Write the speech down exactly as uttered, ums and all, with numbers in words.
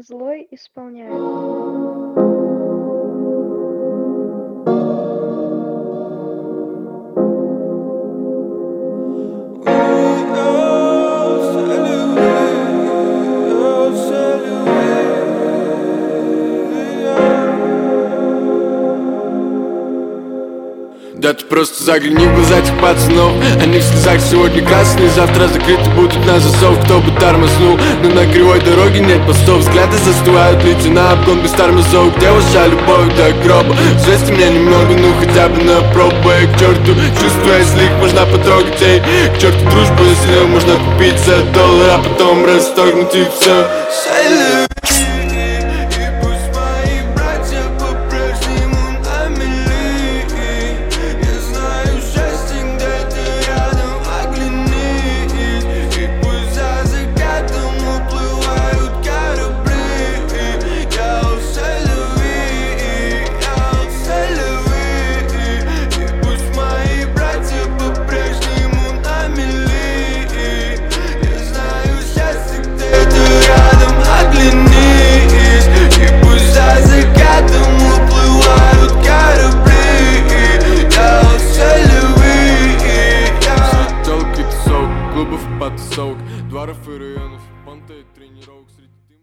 Злой исполняет. Да ты просто загляни в глаза этих пацанов. Они в слезах сегодня красные, завтра закрыты будут на засов. Кто бы тормознул, но на кривой дороге нет постов. Взгляды застывают, лица на обгон без тормозов. Где ваша любовь до гроба? Звезд меня немного, ну хотя бы на пробу. Эй, к черту чувства, если их можно потрогать. Эй, к черту дружбу, если ее можно купить за доллар, а потом расторгнуть и все. Клубов, потасовок, дворов и районов, понты, тренировок среди